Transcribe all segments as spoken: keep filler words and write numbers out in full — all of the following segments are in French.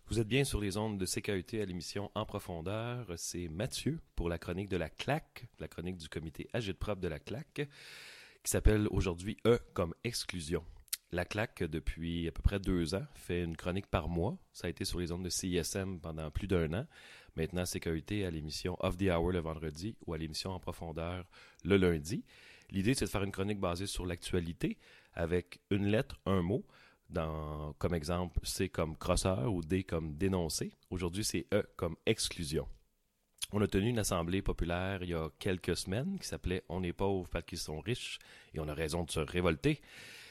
Vous êtes bien sur les ondes de C K U T à l'émission En profondeur. C'est Mathieu pour la chronique de la C L A C, la chronique du comité Agitprop de la C L A C, qui s'appelle aujourd'hui E comme exclusion. La C L A C, depuis à peu près deux ans, fait une chronique par mois. Ça a été sur les ondes de C I S M pendant plus d'un an. Maintenant, C K U T à l'émission Off the Hour le vendredi ou à l'émission En profondeur le lundi. L'idée, c'est de faire une chronique basée sur l'actualité avec une lettre, un mot. Dans, comme exemple, C comme crosseur ou D comme dénoncer. Aujourd'hui, c'est E comme exclusion. On a tenu une assemblée populaire il y a quelques semaines qui s'appelait « On est pauvres parce qu'ils sont riches et on a raison de se révolter ».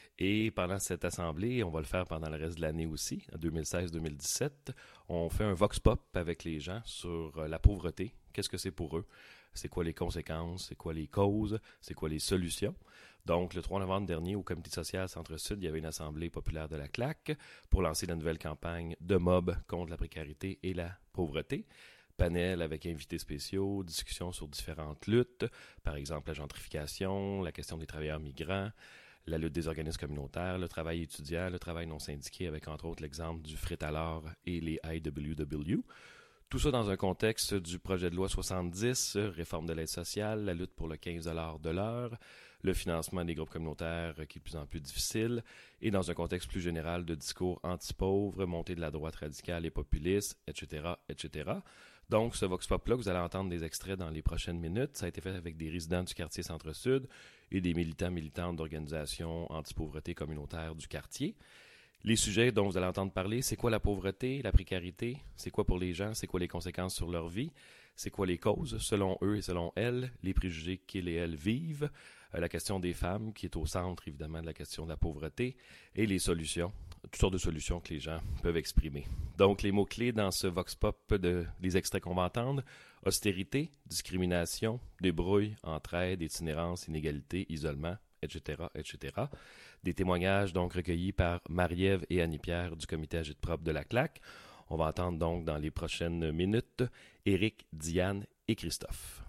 Et pendant cette assemblée, on va le faire pendant le reste de l'année aussi, en deux mille seize deux mille dix-sept, on fait un vox pop avec les gens sur la pauvreté. Qu'est-ce que c'est pour eux? C'est quoi les conséquences? C'est quoi les causes? C'est quoi les solutions? Donc, le trois novembre dernier, au Comité social Centre-Sud, il y avait une assemblée populaire de la C L A C pour lancer la nouvelle campagne de mob contre la précarité et la pauvreté. Panel avec invités spéciaux, discussions sur différentes luttes, par exemple la gentrification, la question des travailleurs migrants, la lutte des organismes communautaires, le travail étudiant, le travail non syndiqué, avec entre autres l'exemple du fret à l'or et les I W W. Tout ça dans un contexte du projet de loi soixante-dix, réforme de l'aide sociale, la lutte pour le quinze dollars de l'heure, le financement des groupes communautaires qui est de plus en plus difficile, et dans un contexte plus général de discours anti-pauvres, montée de la droite radicale et populiste, et cetera, et cetera. Donc, ce Vox Pop-là, vous allez entendre des extraits dans les prochaines minutes. Ça a été fait avec des résidents du quartier Centre-Sud et des militants militantes d'organisations anti-pauvreté communautaire du quartier. Les sujets dont vous allez entendre parler, c'est quoi la pauvreté, la précarité, c'est quoi pour les gens, c'est quoi les conséquences sur leur vie, c'est quoi les causes, selon eux et selon elles, les préjugés qu'ils et elles vivent, euh, la question des femmes, qui est au centre évidemment de la question de la pauvreté, et les solutions, toutes sortes de solutions que les gens peuvent exprimer. Donc, les mots-clés dans ce Vox Pop, de, les extraits qu'on va entendre, austérité, discrimination, débrouille, entraide, itinérance, inégalité, isolement, et cetera, et cetera. Des témoignages donc recueillis par Marie-Ève et Annie-Pierre du comité Agitprop de la C L A C. On va entendre donc dans les prochaines minutes Éric, Diane et Christophe.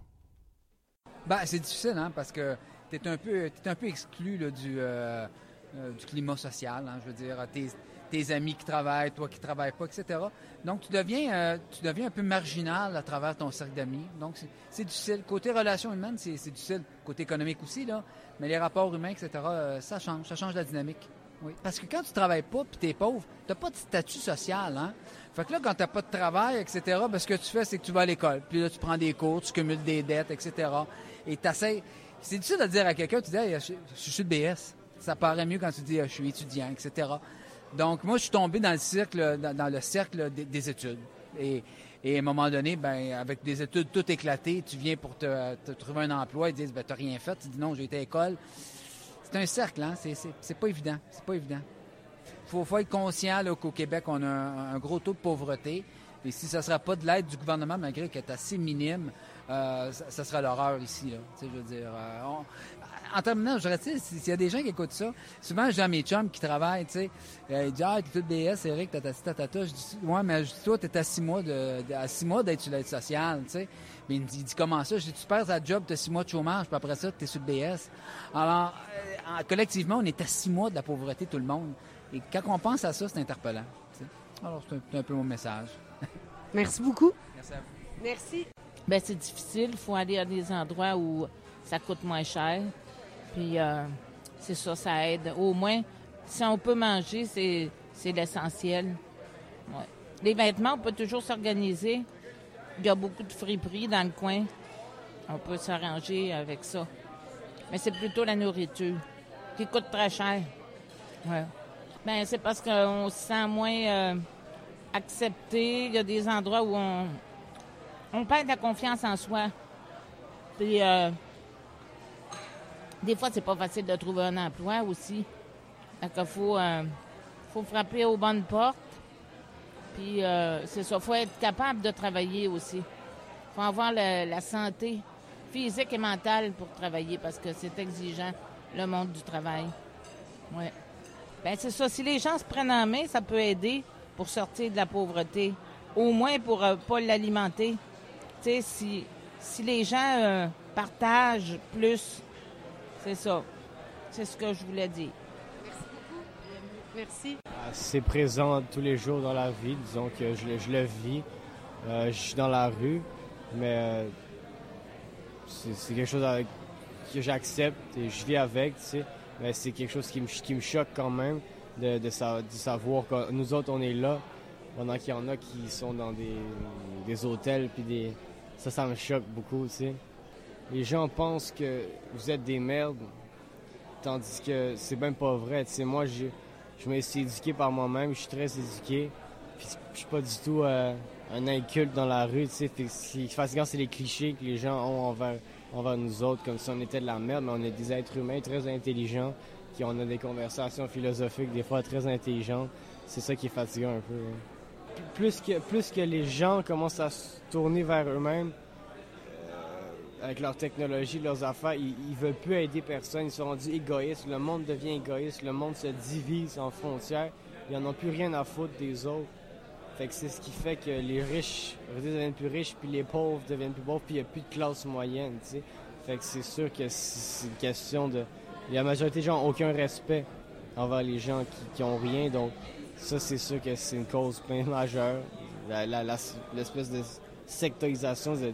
Ben, c'est difficile, hein, parce que tu es un peu, t'es un peu exclu là, du, euh, euh, du climat social. Hein, je veux dire, tes, tes amis qui travaillent, toi qui ne travailles pas, et cetera. Donc, tu deviens, euh, tu deviens un peu marginal à travers ton cercle d'amis. Donc, c'est, c'est difficile. Côté relations humaines, c'est, c'est difficile. Côté économique aussi, là. Mais les rapports humains, et cetera, euh, ça change. Ça change la dynamique. Oui. Parce que quand tu travailles pas et tu es pauvre, tu n'as pas de statut social. Hein? Fait que là, quand tu n'as pas de travail, et cetera, ben, ce que tu fais, c'est que tu vas à l'école. Puis là, tu prends des cours, tu cumules des dettes, et cetera. Et tu essaies. C'est difficile de dire à quelqu'un, tu dis, hey, je, je suis le B S. Ça paraît mieux quand tu dis, je suis étudiant, et cetera. Donc, moi, je suis tombé dans le cercle, dans, dans le cercle des, des études. Et, et à un moment donné, ben, avec des études toutes éclatées, tu viens pour te, te trouver un emploi, ils disent, ben, tu n'as rien fait. Tu dis, non, j'ai été à l'école. C'est un cercle, hein? C'est, c'est, c'est pas évident. C'est pas évident. Il faut, faut être conscient là, qu'au Québec, on a un, un gros taux de pauvreté. Et si ça ne sera pas de l'aide du gouvernement, malgré qu'elle est assez minime, euh, ça, ça sera l'horreur ici. Là. Tu sais, je veux dire, euh, on, en terminant, je dirais, tu sais, s'il y a des gens qui écoutent ça, souvent, je dis à mes chums qui travaillent, tu sais, euh, ils disent, ah, t'es tout B S, Eric, t'as ta tatata. Je dis, ouais, mais je dis, toi, t'es à six mois, de, de, à six mois d'être sur l'aide sociale, tu sais. Mais il me dit, il dit, comment ça? Je dis, tu perds ta job, t'as six mois de chômage, puis après ça, t'es sur le B S. Alors, euh, collectivement, on est à six mois de la pauvreté, tout le monde. Et quand on pense à ça, c'est interpellant. Tu sais. Alors, c'est un, c'est un peu mon message. Merci beaucoup. Merci à vous. Merci. Bien, c'est difficile. Il faut aller à des endroits où ça coûte moins cher. Puis, euh, c'est ça, ça aide. Au moins, si on peut manger, c'est, c'est l'essentiel. Ouais. Les vêtements, on peut toujours s'organiser. Il y a beaucoup de friperies dans le coin. On peut s'arranger avec ça. Mais c'est plutôt la nourriture qui coûte très cher. Ouais. Bien, c'est parce qu'on se sent moins euh, accepté. Il y a des endroits où on, on perd la confiance en soi. Puis, euh, des fois, c'est pas facile de trouver un emploi aussi. Donc, il faut, euh, faut frapper aux bonnes portes. Puis, euh, c'est ça. Il faut être capable de travailler aussi. Il faut avoir le, la santé physique et mentale pour travailler parce que c'est exigeant, le monde du travail. Oui. Bien, c'est ça. Si les gens se prennent en main, ça peut aider pour sortir de la pauvreté. Au moins pour ne euh, pas l'alimenter. Tu sais, si, si les gens euh, partagent plus, c'est ça. C'est ce que je voulais dire. Merci beaucoup. Merci. c'est présent tous les jours dans la vie. Disons que je, je le vis. Euh, je suis dans la rue, mais euh, c'est, c'est quelque chose avec, que j'accepte et je vis avec, tu sais. Mais c'est quelque chose qui me, qui me choque quand même de, de, sa, de savoir que nous autres, on est là, pendant qu'il y en a qui sont dans des, des hôtels, puis des... ça, ça me choque beaucoup, tu sais. Les gens pensent que vous êtes des merdes, tandis que c'est même pas vrai, tu sais. Moi, je, je me suis éduqué par moi-même, je suis très éduqué, puis je suis pas du tout euh, un inculte dans la rue, tu sais. Ce qui est fatigant, c'est les clichés que les gens ont envers, envers nous autres, comme si on était de la merde, mais on est des êtres humains très intelligents, qui on a des conversations philosophiques, des fois très intelligentes. C'est ça qui est fatigant un peu. Hein. Plus que, plus que les gens commencent à se tourner vers eux-mêmes, euh, avec leur technologie, leurs affaires, ils, ils veulent plus aider personne, ils sont rendus égoïstes, le monde devient égoïste, le monde se divise en frontières, ils n'en ont plus rien à foutre des autres. Fait que c'est ce qui fait que les riches deviennent plus riches, puis les pauvres deviennent plus pauvres, puis il n'y a plus de classe moyenne, tu sais. Fait que c'est sûr que c'est une question de... La majorité des gens n'ont aucun respect envers les gens qui, qui ont rien, donc ça, c'est sûr que c'est une cause bien majeure. La, la, la, l'espèce de sectorisation de, de,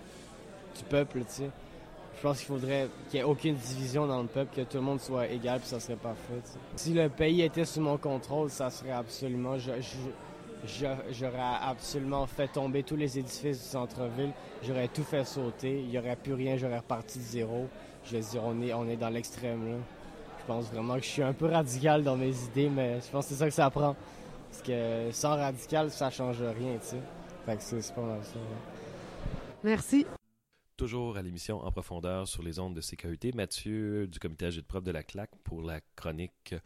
du peuple, tu sais. Je pense qu'il faudrait qu'il n'y ait aucune division dans le peuple, que tout le monde soit égal, puis ça serait parfait, tu sais. Si le pays était sous mon contrôle, ça serait absolument... Je, je, je, j'aurais absolument fait tomber tous les édifices du centre-ville. J'aurais tout fait sauter. Il n'y aurait plus rien, j'aurais reparti de zéro. Je veux dire, on est, on est dans l'extrême, là. Je pense vraiment que je suis un peu radical dans mes idées, mais je pense que c'est ça que ça prend. Parce que sans radical, ça change rien, tu sais. Fait que c'est, c'est pas mal ça. Ouais. Merci. Toujours à l'émission En profondeur sur les ondes de C K U T, Mathieu du comité agitprop de la C L A C pour la chronique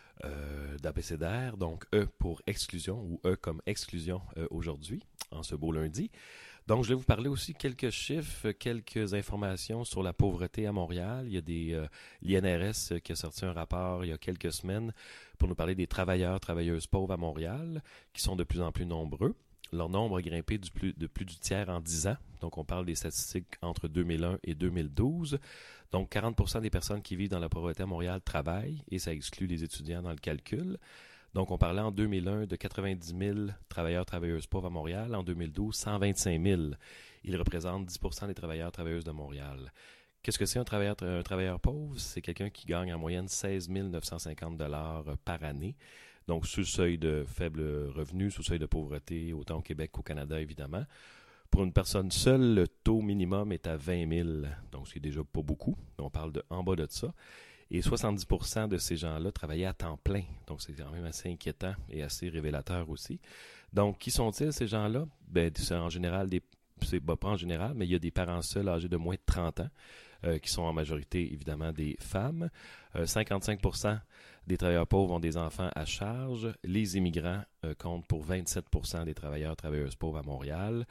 euh, d'abécédaire, donc E pour exclusion ou E comme exclusion euh, aujourd'hui, en ce beau lundi. Donc, je vais vous parler aussi quelques chiffres, quelques informations sur la pauvreté à Montréal. Il y a des euh, l'I N R S qui a sorti un rapport il y a quelques semaines pour nous parler des travailleurs, travailleuses pauvres à Montréal, qui sont de plus en plus nombreux. Leur nombre a grimpé du plus, de plus du tiers en dix ans. Donc, on parle des statistiques entre deux mille un et deux mille douze. Donc, quarante pour cent des personnes qui vivent dans la pauvreté à Montréal travaillent, et ça exclut les étudiants dans le calcul. Donc, on parlait en deux mille un de quatre-vingt-dix mille travailleurs, travailleuses pauvres à Montréal. En deux mille douze, cent vingt-cinq mille. Ils représentent dix pour cent des travailleurs, travailleuses de Montréal. Qu'est-ce que c'est un travailleur, un travailleur pauvre? C'est quelqu'un qui gagne en moyenne seize mille neuf cent cinquante dollars par année. Donc, sous le seuil de faible revenu, sous le seuil de pauvreté, autant au Québec qu'au Canada, évidemment. Pour une personne seule, le taux minimum est à vingt mille, donc ce qui est déjà pas beaucoup. On parle de en bas de ça. Et soixante-dix pour cent de ces gens-là travaillaient à temps plein. Donc, c'est quand même assez inquiétant et assez révélateur aussi. Donc, qui sont-ils, ces gens-là? Ben, c'est en général des... C'est ben, pas en général, mais il y a des parents seuls âgés de moins de trente ans, euh, qui sont en majorité, évidemment, des femmes. Euh, cinquante-cinq pour cent des travailleurs pauvres ont des enfants à charge. Les immigrants euh, comptent pour vingt-sept pour cent des travailleurs, travailleuses pauvres à Montréal.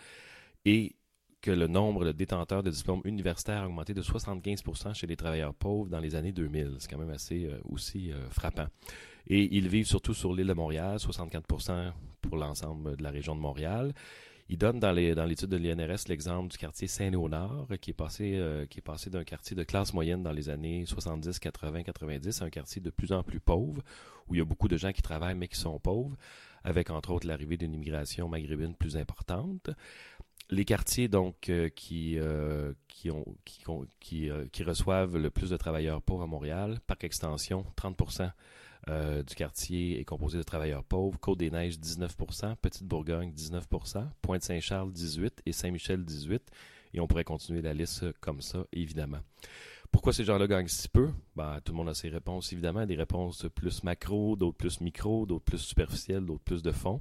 Et que le nombre de détenteurs de diplômes universitaires a augmenté de soixante-quinze pour cent chez les travailleurs pauvres dans les années deux mille. C'est quand même assez euh, aussi euh, frappant. Et ils vivent surtout sur l'île de Montréal, soixante-quatre pour cent pour l'ensemble de la région de Montréal. Ils donnent dans, les, dans l'étude de l'I N R S l'exemple du quartier Saint-Léonard, qui est passé, euh, qui est passé d'un quartier de classe moyenne dans les années soixante-dix, quatre-vingts, quatre-vingt-dix à un quartier de plus en plus pauvre, où il y a beaucoup de gens qui travaillent mais qui sont pauvres, avec entre autres l'arrivée d'une immigration maghrébine plus importante. Les quartiers donc euh, qui, euh, qui, ont, qui, qui, euh, qui reçoivent le plus de travailleurs pauvres à Montréal, par extension, trente pour cent euh, du quartier est composé de travailleurs pauvres, Côte-des-Neiges, dix-neuf pour cent, Petite-Bourgogne, dix-neuf pour cent, Pointe-Saint-Charles, dix-huit pour cent et Saint-Michel, dix-huit pour cent. Et on pourrait continuer la liste comme ça, évidemment. Pourquoi ces gens-là gagnent si peu? Ben, tout le monde a ses réponses, évidemment. Des réponses plus macro, d'autres plus micro, d'autres plus superficielles, d'autres plus de fond.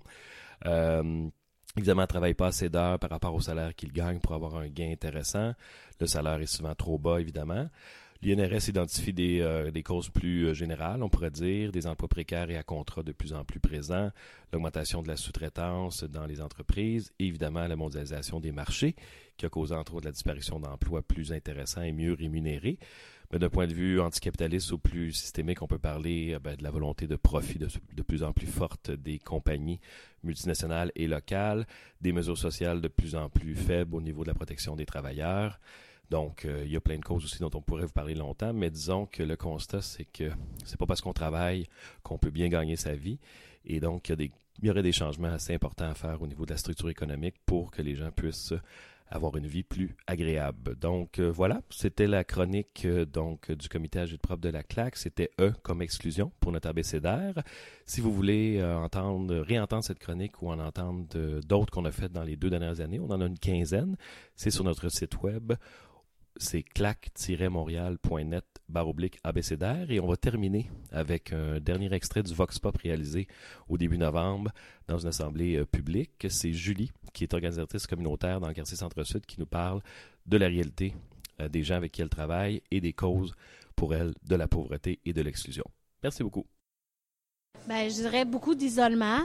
Euh, Évidemment, ils ne travaillent pas assez d'heures par rapport au salaire qu'ils gagnent pour avoir un gain intéressant. Le salaire est souvent trop bas, évidemment. L'I N R S identifie des, euh, des causes plus euh, générales, on pourrait dire, des emplois précaires et à contrat de plus en plus présents, l'augmentation de la sous-traitance dans les entreprises, et évidemment la mondialisation des marchés, qui a causé entre autres la disparition d'emplois plus intéressants et mieux rémunérés. Mais d'un point de vue anticapitaliste ou plus systémique, on peut parler ben, de la volonté de profit de, de plus en plus forte des compagnies multinationales et locales, des mesures sociales de plus en plus faibles au niveau de la protection des travailleurs. Donc, euh, il y a plein de causes aussi dont on pourrait vous parler longtemps, mais disons que le constat, c'est que c'est pas parce qu'on travaille qu'on peut bien gagner sa vie. Et donc, il y a des, il y aurait des changements assez importants à faire au niveau de la structure économique pour que les gens puissent avoir une vie plus agréable. Donc euh, voilà, c'était la chronique euh, donc du comité agit-prop de la C L A C. C'était E comme exclusion pour notre abécédaire. Si vous voulez euh, entendre, réentendre cette chronique ou en entendre euh, d'autres qu'on a faites dans les deux dernières années, on en a une quinzaine. C'est sur notre site web. C'est clac tiret montréal point net barre oblique abécédaire. Et on va terminer avec un dernier extrait du Vox Pop réalisé au début novembre dans une assemblée euh, publique. C'est Julie, qui est organisatrice communautaire dans le quartier Centre-Sud, qui nous parle de la réalité euh, des gens avec qui elle travaille et des causes pour elle de la pauvreté et de l'exclusion. Merci beaucoup. Bien, je dirais beaucoup d'isolement.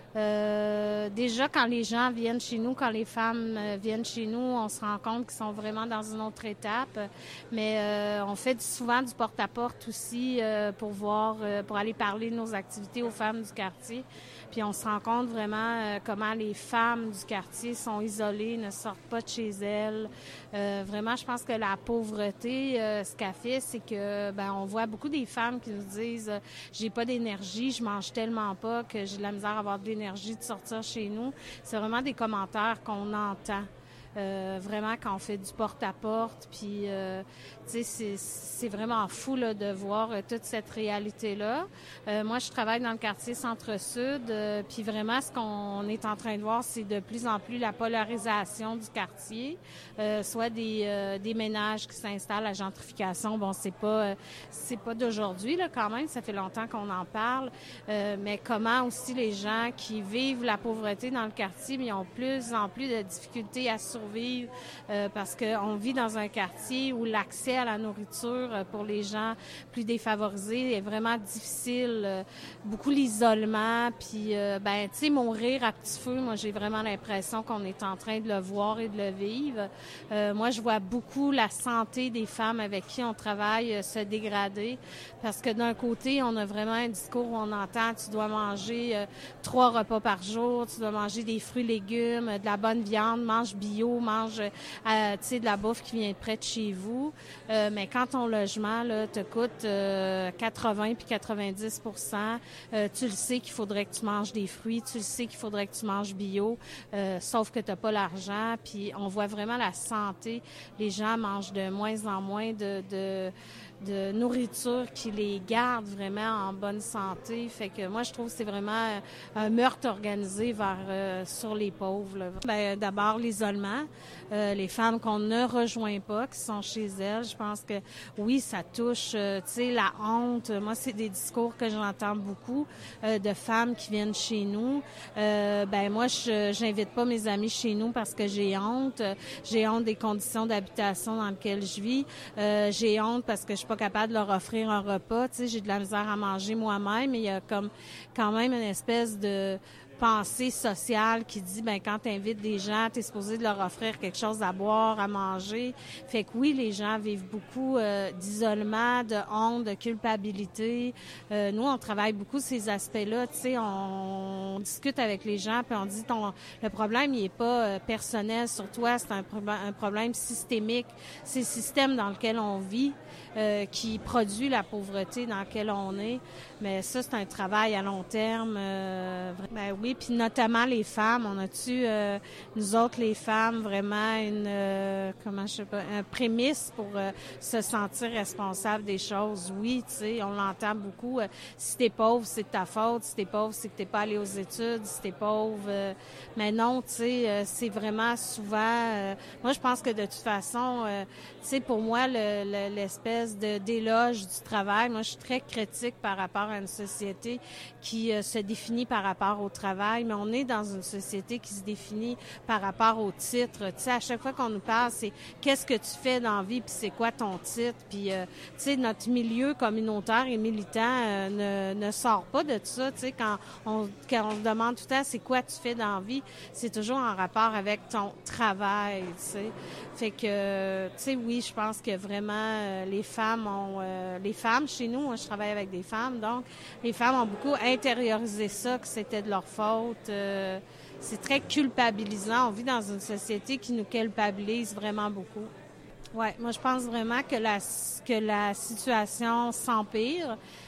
Euh, déjà, quand les gens viennent chez nous, quand les femmes euh, viennent chez nous, on se rend compte qu'ils sont vraiment dans une autre étape. Mais euh, on fait souvent du porte-à-porte aussi euh, pour voir, euh, pour aller parler de nos activités aux femmes du quartier. Puis on se rend compte vraiment euh, comment les femmes du quartier sont isolées, ne sortent pas de chez elles. Euh, vraiment, je pense que la pauvreté, euh, ce qu'elle fait, c'est que ben on voit beaucoup des femmes qui nous disent euh, j'ai pas d'énergie, je mange tellement pas que j'ai de la misère à avoir de l'énergie de sortir chez nous. C'est vraiment des commentaires qu'on entend. Euh, vraiment quand on fait du porte-à-porte, puis euh, tu sais, c'est, c'est vraiment fou là, de voir euh, toute cette réalité-là. Euh, moi, je travaille dans le quartier Centre-Sud, euh, puis vraiment, ce qu'on est en train de voir, c'est de plus en plus la polarisation du quartier, euh, soit des, euh, des ménages qui s'installent, la gentrification, bon, c'est pas euh, c'est pas d'aujourd'hui, là, quand même, ça fait longtemps qu'on en parle, euh, mais comment aussi les gens qui vivent la pauvreté dans le quartier, mais ils ont plus en plus de difficultés à survivre euh, parce qu'on vit dans un quartier où l'accès à la nourriture euh, pour les gens plus défavorisés est vraiment difficile. Euh, beaucoup l'isolement, puis euh, ben tu sais, mourir à petit feu, moi j'ai vraiment l'impression qu'on est en train de le voir et de le vivre. Euh, moi je vois beaucoup la santé des femmes avec qui on travaille euh, se dégrader, parce que d'un côté on a vraiment un discours où on entend tu dois manger euh, trois repas par jour, tu dois manger des fruits, légumes, de la bonne viande, mange bio, mange euh, tu sais de la bouffe qui vient de près de chez vous, euh, mais quand ton logement là te coûte euh, quatre-vingts puis quatre-vingt-dix pour cent, euh, tu le sais qu'il faudrait que tu manges des fruits, tu le sais qu'il faudrait que tu manges bio, euh, sauf que tu n'as pas l'argent, puis on voit vraiment la santé, les gens mangent de moins en moins de, de de nourriture qui les garde vraiment en bonne santé. Fait que moi, je trouve que c'est vraiment un meurtre organisé vers euh, sur les pauvres. Là. Ben, d'abord, l'isolement. Euh, les femmes qu'on ne rejoint pas, qui sont chez elles, je pense que oui, ça touche, euh, tu sais, la honte. Moi, c'est des discours que j'entends beaucoup euh, de femmes qui viennent chez nous. Euh, ben moi, je j'invite pas mes amis chez nous parce que j'ai honte. J'ai honte des conditions d'habitation dans lesquelles je vis. Euh, j'ai honte parce que je pas capable de leur offrir un repas. Tu sais, j'ai de la misère à manger moi-même, mais il y a comme quand même une espèce de pensée sociale qui dit, ben quand tu invites des gens, tu es supposé de leur offrir quelque chose à boire, à manger. Fait que oui, les gens vivent beaucoup euh, d'isolement, de honte, de culpabilité. Euh, nous, on travaille beaucoup ces aspects-là. Tu sais, on, on discute avec les gens, puis on dit, ton le problème, il est pas euh, personnel sur toi, c'est un, pro- un problème systémique. C'est le système dans lequel on vit euh, qui produit la pauvreté dans laquelle on est. Mais ça, c'est un travail à long terme. Euh, ben oui, puis notamment les femmes. On a-tu, euh, nous autres, les femmes, vraiment une, euh, comment je sais pas, un prémisse pour euh, se sentir responsable des choses? Oui, tu sais, on l'entend beaucoup. Euh, si t'es pauvre, c'est de ta faute. Si t'es pauvre, c'est que t'es pas allé aux études. Si t'es pauvre, euh, mais non, tu sais, euh, c'est vraiment souvent. Euh, moi, je pense que de toute façon, euh, tu sais, pour moi, le, le, l'espèce de d'éloge du travail. Moi, je suis très critique par rapport à une société qui euh, se définit par rapport au travail, mais on est dans une société qui se définit par rapport au titre. Tu sais, à chaque fois qu'on nous parle, c'est qu'est-ce que tu fais dans la vie, puis c'est quoi ton titre, puis euh, tu sais, notre milieu communautaire et militant euh, ne, ne sort pas de ça. Tu sais, quand on, quand on se demande tout le temps c'est quoi tu fais dans la vie, c'est toujours en rapport avec ton travail, tu sais. Fait que, tu sais, oui, je pense que vraiment euh, les femmes ont, euh, les femmes chez nous, moi je travaille avec des femmes, donc les femmes ont beaucoup intériorisé ça, que c'était de leur faute. Euh, c'est très culpabilisant. On vit dans une société qui nous culpabilise vraiment beaucoup. Ouais, moi je pense vraiment que la que la situation s'empire.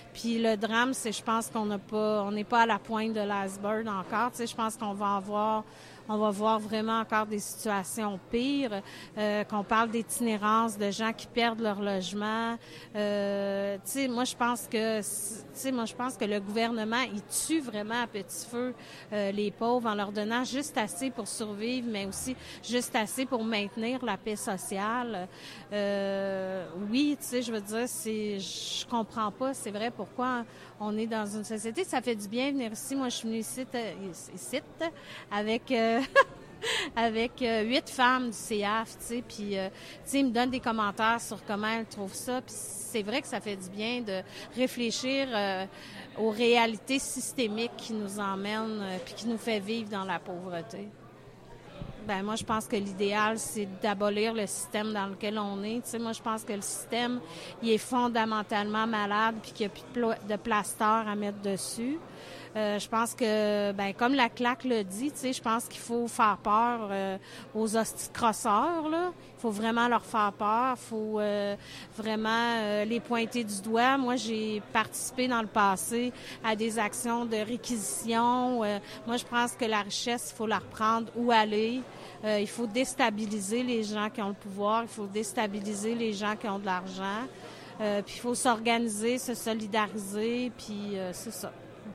Puis le drame, c'est je pense qu'on n'a pas, on n'est pas à la pointe de l'iceberg encore. Tu sais, je pense qu'on va avoir On va voir vraiment encore des situations pires, euh, qu'on parle d'itinérance, de gens qui perdent leur logement. Euh, tu sais, moi, je pense que, tu sais, moi, je pense que le gouvernement, il tue vraiment à petit feu euh, les pauvres en leur donnant juste assez pour survivre, mais aussi juste assez pour maintenir la paix sociale. Euh, oui, tu sais, je veux dire, c'est, je comprends pas, c'est vrai, pourquoi on est dans une société. Ça fait du bien venir ici. Moi, je suis venue ici, ici avec... Euh, avec euh, huit femmes du C A F, tu sais, puis, euh, tu sais, ils me donnent des commentaires sur comment elles trouvent ça, puis c'est vrai que ça fait du bien de réfléchir euh, aux réalités systémiques qui nous emmènent, euh, puis qui nous fait vivre dans la pauvreté. Ben moi, je pense que l'idéal, c'est d'abolir le système dans lequel on est. Tu sais, moi, je pense que le système, il est fondamentalement malade, puis qu'il n'y a plus de, pla- de plaster à mettre dessus. Euh, je pense que, ben comme la claque le dit, tu sais, je pense qu'il faut faire peur euh, aux hostie-crosseurs, là. Il faut vraiment leur faire peur. Il faut euh, vraiment euh, les pointer du doigt. Moi, j'ai participé dans le passé à des actions de réquisition. Euh, moi, je pense que la richesse, il faut la reprendre où aller. Euh, il faut déstabiliser les gens qui ont le pouvoir. Il faut déstabiliser les gens qui ont de l'argent. Euh, puis il faut s'organiser, se solidariser, puis euh, c'est ça.